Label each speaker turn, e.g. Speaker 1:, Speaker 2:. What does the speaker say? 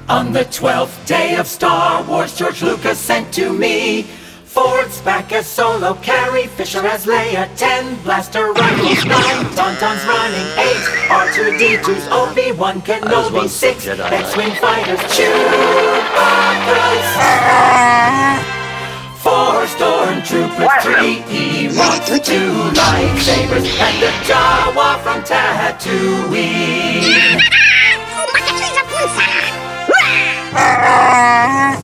Speaker 1: On the 12th day of Star Wars, George Lucas sent to me Ford's back as Solo, Carrie Fisher as Leia, 10 blaster rifles, 9 Tauntauns running, 8 R2-D2s, Obi-Wan Kenobi, 6 X-Wing fighters, Chewbacca's, 4 stormtroopers, 3 Ewoks, 2 lightsabers, and a Jawa from Tatooine.